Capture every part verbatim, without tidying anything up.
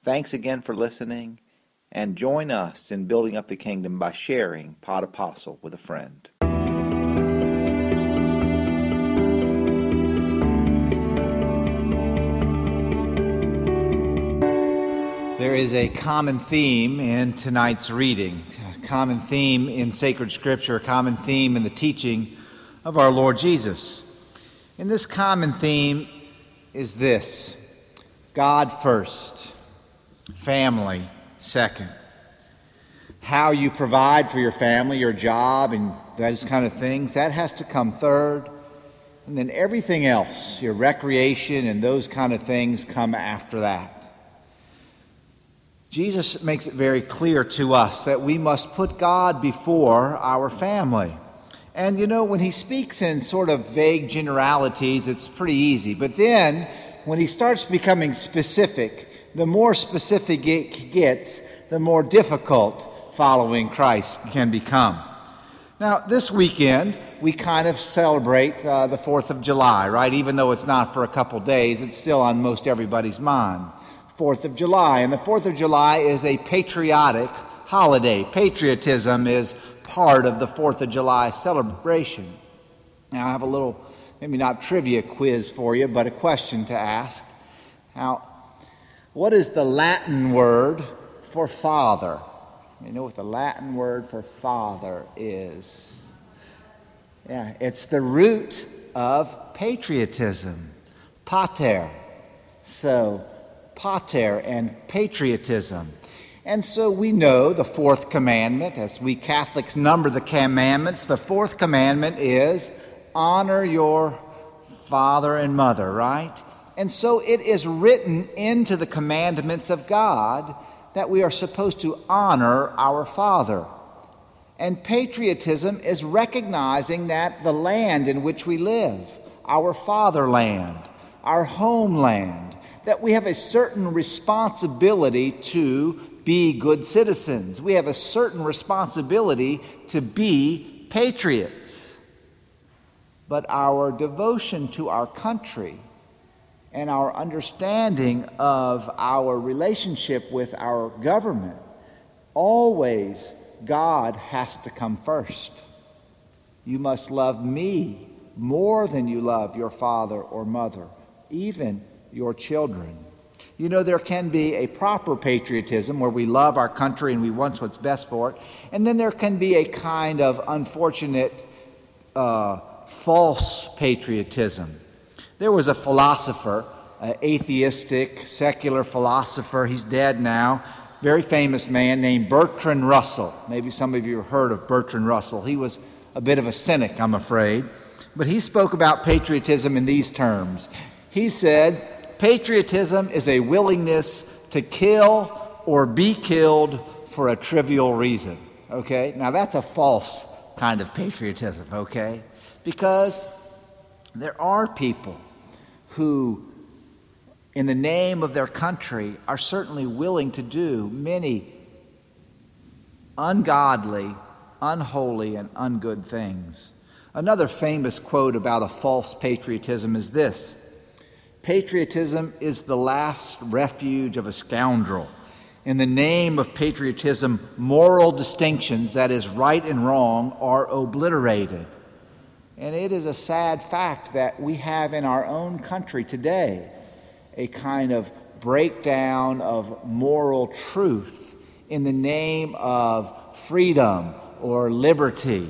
Thanks again for listening, and join us in building up the kingdom by sharing Pod Apostle with a friend. There is a common theme in tonight's reading, a common theme in sacred scripture, a common theme in the teaching of our Lord Jesus. And this common theme is this: God first, family second. How you provide for your family, your job, and those kind of things, that has to come third. And then everything else, your recreation and those kind of things, come after that. Jesus makes it very clear to us that we must put God before our family. And you know, when he speaks in sort of vague generalities, it's pretty easy. But then, when he starts becoming specific, the more specific it gets, the more difficult following Christ can become. Now, this weekend, we kind of celebrate uh, the fourth of July, right? Even though it's not for a couple days, it's still on most everybody's mind. fourth of July. And the fourth of July is a patriotic holiday. Patriotism is part of the fourth of July celebration. Now, I have a little, maybe not trivia quiz for you, but a question to ask. Now, what is the Latin word for father? You know what the Latin word for father is? Yeah, it's the root of patriotism, pater. So, pater and patriotism. And so we know the fourth commandment, as we Catholics number the commandments, the fourth commandment is honor your father and mother, right? And so it is written into the commandments of God that we are supposed to honor our father. And patriotism is recognizing that the land in which we live, our fatherland, our homeland, that we have a certain responsibility to be good citizens. We have a certain responsibility to be patriots. But our devotion to our country and our understanding of our relationship with our government, always God has to come first. You must love me more than you love your father or mother, even your children. You know, there can be a proper patriotism where we love our country and we want what's best for it, and then there can be a kind of unfortunate uh, false patriotism. There was a philosopher, an atheistic, secular philosopher, he's dead now, very famous man named Bertrand Russell. Maybe some of you have heard of Bertrand Russell. He was a bit of a cynic, I'm afraid, but he spoke about patriotism in these terms. He said, patriotism is a willingness to kill or be killed for a trivial reason. Okay? Now that's a false kind of patriotism, okay? Because there are people who, in the name of their country, are certainly willing to do many ungodly, unholy, and ungood things. Another famous quote about a false patriotism is this: patriotism is the last refuge of a scoundrel. In the name of patriotism, moral distinctions, that is right and wrong, are obliterated. And it is a sad fact that we have in our own country today a kind of breakdown of moral truth in the name of freedom or liberty.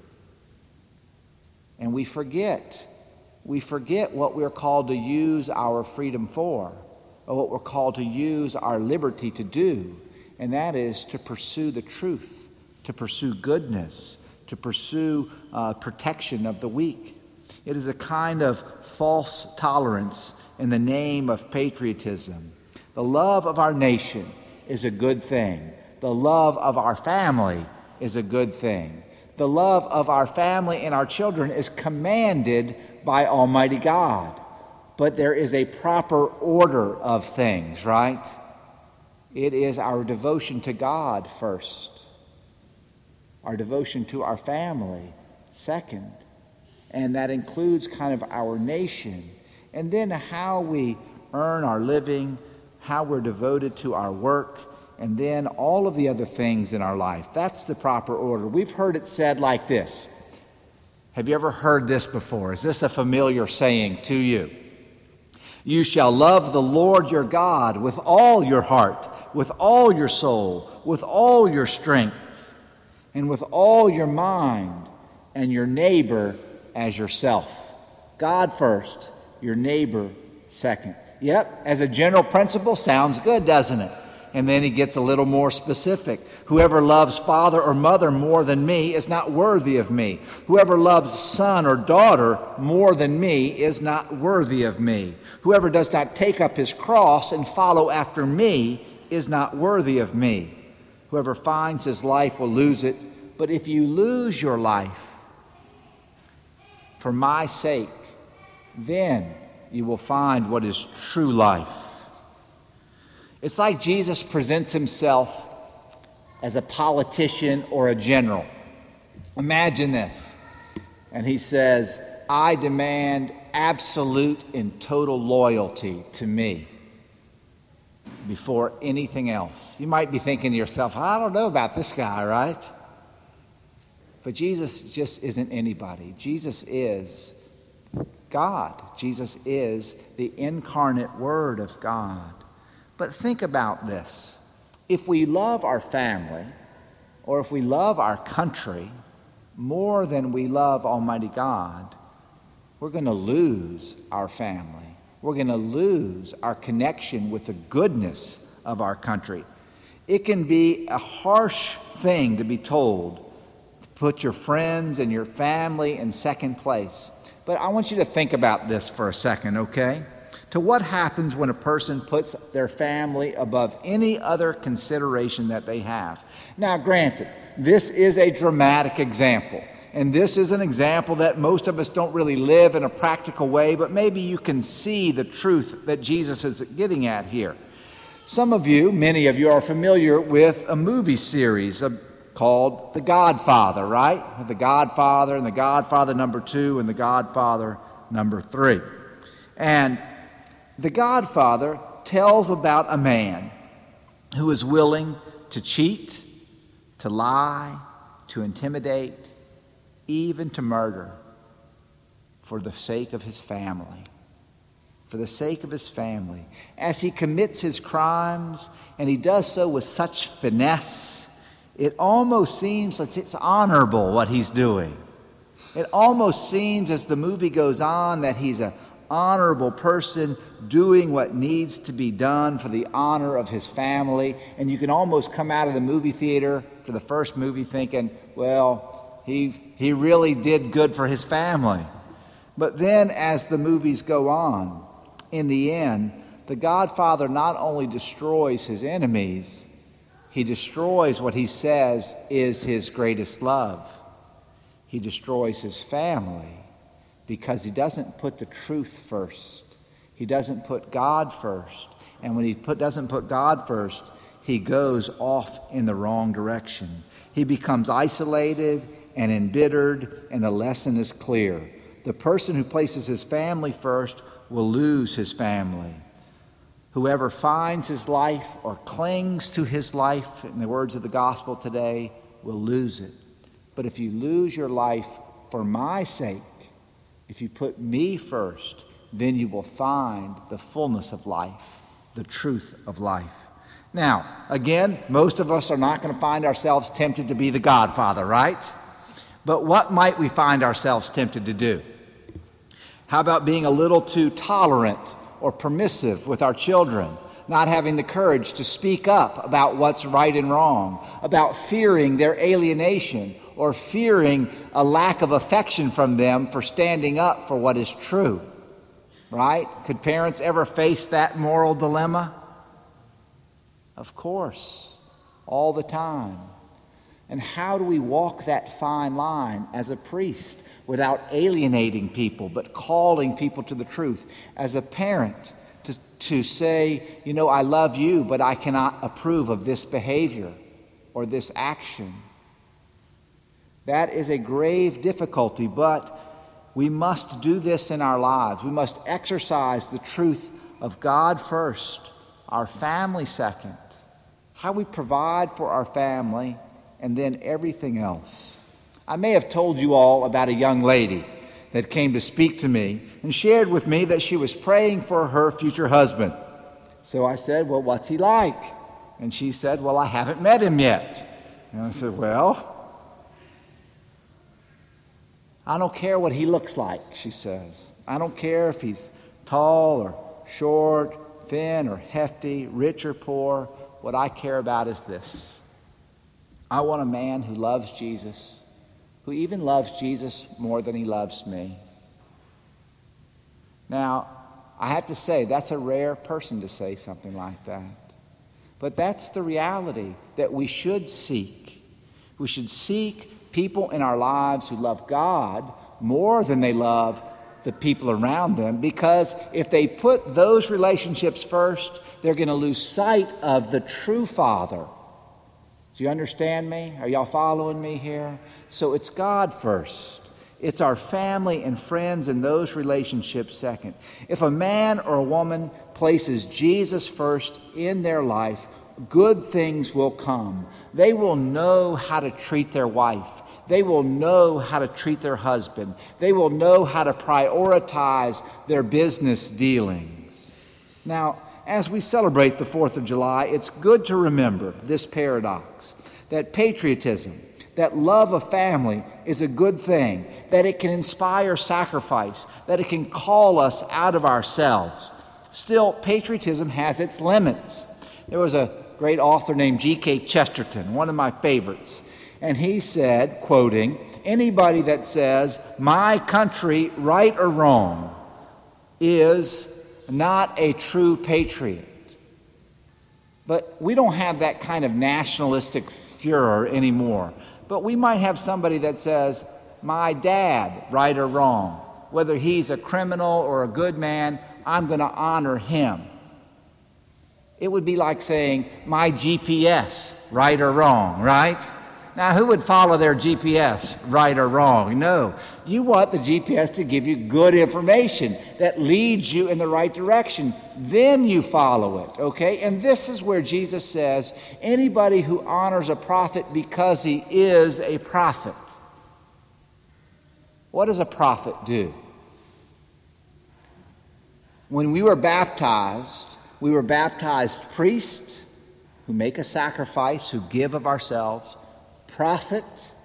And we forget. We forget what we're called to use our freedom for, or what we're called to use our liberty to do, and that is to pursue the truth, to pursue goodness, to pursue uh, protection of the weak. It is a kind of false tolerance in the name of patriotism. The love of our nation is a good thing. The love of our family is a good thing. The love of our family and our children is commanded by Almighty God. But there is a proper order of things, right? It is our devotion to God first, our devotion to our family second, and that includes kind of our nation, and then how we earn our living, how we're devoted to our work, and then all of the other things in our life. That's the proper order. We've heard it said like this. Have you ever heard this before? Is this a familiar saying to you? You shall love the Lord your God with all your heart, with all your soul, with all your strength, and with all your mind, and your neighbor as yourself. God first, your neighbor second. Yep, as a general principle, sounds good, doesn't it? And then he gets a little more specific. Whoever loves father or mother more than me is not worthy of me. Whoever loves son or daughter more than me is not worthy of me. Whoever does not take up his cross and follow after me is not worthy of me. Whoever finds his life will lose it. But if you lose your life for my sake, then you will find what is true life. It's like Jesus presents himself as a politician or a general. Imagine this. And he says, I demand absolute and total loyalty to me before anything else. You might be thinking to yourself, I don't know about this guy, right? But Jesus just isn't anybody. Jesus is God. Jesus is the incarnate Word of God. But think about this. If we love our family, or if we love our country more than we love Almighty God, we're going to lose our family. We're going to lose our connection with the goodness of our country. It can be a harsh thing to be told to put your friends and your family in second place. But I want you to think about this for a second, okay? To what happens when a person puts their family above any other consideration that they have. Now, granted, this is a dramatic example, and this is an example that most of us don't really live in a practical way, but maybe you can see the truth that Jesus is getting at here. Some of you, many of you, are familiar with a movie series called The Godfather, right? The Godfather and The Godfather number two and The Godfather number three. And The Godfather tells about a man who is willing to cheat, to lie, to intimidate, even to murder for the sake of his family. For the sake of his family. As he commits his crimes, and he does so with such finesse, it almost seems like it's honorable what he's doing. It almost seems as the movie goes on that he's an honorable person doing what needs to be done for the honor of his family. And you can almost come out of the movie theater for the first movie thinking, well, he, he really did good for his family. But then as the movies go on, in the end, the Godfather not only destroys his enemies, he destroys what he says is his greatest love. He destroys his family because he doesn't put the truth first. He doesn't put God first. And when he put, doesn't put God first, he goes off in the wrong direction. He becomes isolated and embittered, and the lesson is clear. The person who places his family first will lose his family. Whoever finds his life or clings to his life, in the words of the gospel today, will lose it. But if you lose your life for my sake, if you put me first, then you will find the fullness of life, the truth of life. Now, again, most of us are not going to find ourselves tempted to be the Godfather, right? But what might we find ourselves tempted to do? How about being a little too tolerant or permissive with our children, not having the courage to speak up about what's right and wrong, about fearing their alienation or fearing a lack of affection from them for standing up for what is true, right? Could parents ever face that moral dilemma? Of course, all the time. And how do we walk that fine line as a priest without alienating people, but calling people to the truth? As a parent, to, to say, you know, I love you, but I cannot approve of this behavior or this action. That is a grave difficulty, but we must do this in our lives. We must exercise the truth of God first, our family second, how we provide for our family, and then everything else. I may have told you all about a young lady that came to speak to me and shared with me that she was praying for her future husband. So I said, well, what's he like? And she said, well, I haven't met him yet. And I said, well, I don't care what he looks like, she says. I don't care if he's tall or short, thin or hefty, rich or poor. What I care about is this. I want a man who loves Jesus, who even loves Jesus more than he loves me. Now, I have to say, that's a rare person to say something like that. But that's the reality that we should seek. We should seek people in our lives who love God more than they love the people around them, because if they put those relationships first, they're going to lose sight of the true Father. Do you understand me? Are y'all following me here? So it's God first. It's our family and friends and those relationships second. If a man or a woman places Jesus first in their life, good things will come. They will know how to treat their wife. They will know how to treat their husband. They will know how to prioritize their business dealings. Now, as we celebrate the fourth of July, it's good to remember this paradox, that patriotism, that love of family is a good thing, that it can inspire sacrifice, that it can call us out of ourselves. Still, patriotism has its limits. There was a great author named G K Chesterton, one of my favorites, and he said, quoting, anybody that says, my country, right or wrong, is not a true patriot. But we don't have that kind of nationalistic furor anymore. But we might have somebody that says, my dad, right or wrong, whether he's a criminal or a good man, I'm going to honor him. It would be like saying, my G P S, right or wrong, right? Now, who would follow their G P S, right or wrong? No. You want the G P S to give you good information that leads you in the right direction. Then you follow it, okay? And this is where Jesus says, anybody who honors a prophet because he is a prophet. What does a prophet do? When we were baptized, we were baptized priests who make a sacrifice, who give of ourselves. Prophet,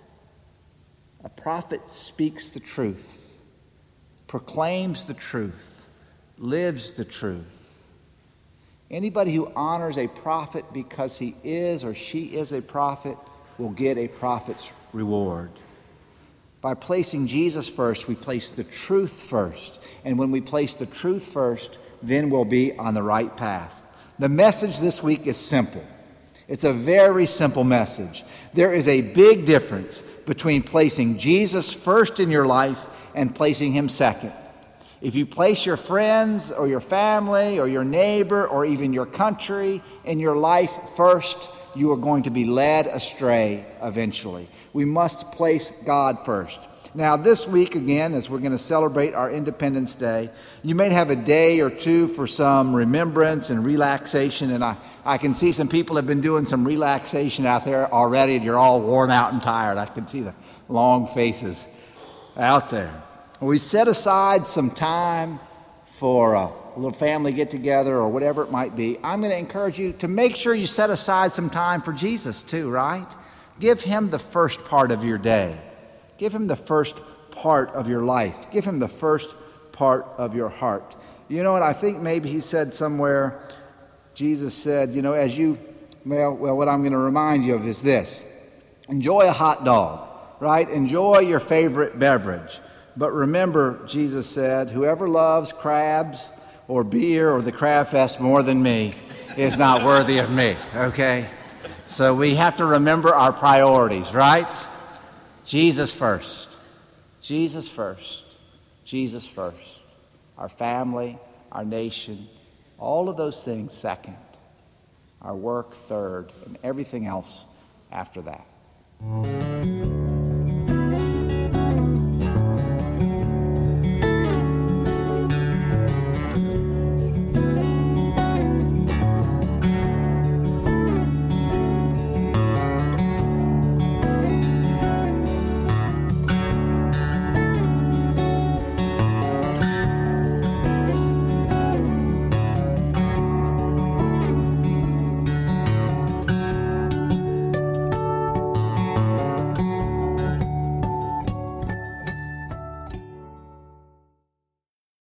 a prophet speaks the truth, proclaims the truth, lives the truth. Anybody who honors a prophet because he is or she is a prophet will get a prophet's reward. By placing Jesus first, we place the truth first. And when we place the truth first, then we'll be on the right path. The message this week is simple. It's a very simple message. There is a big difference between placing Jesus first in your life and placing him second. If you place your friends or your family or your neighbor or even your country in your life first, you are going to be led astray eventually. We must place God first. Now, this week, again, as we're going to celebrate our Independence Day, you may have a day or two for some remembrance and relaxation, and I, I can see some people have been doing some relaxation out there already, and you're all worn out and tired. I can see the long faces out there. We set aside some time for a little family get-together or whatever it might be. I'm going to encourage you to make sure you set aside some time for Jesus too, right? Give him the first part of your day. Give him the first part of your life. Give him the first part of your heart. You know what? I think maybe he said somewhere, Jesus said, you know, as you, well, well what I'm going to remind you of is this. Enjoy a hot dog, right? Enjoy your favorite beverage. But remember, Jesus said, whoever loves crabs or beer or the Crab Fest more than me is not worthy of me, okay? So we have to remember our priorities, right? Jesus first. Jesus first. Jesus first. Our family, our nation, all of those things second. Our work third, and everything else after that.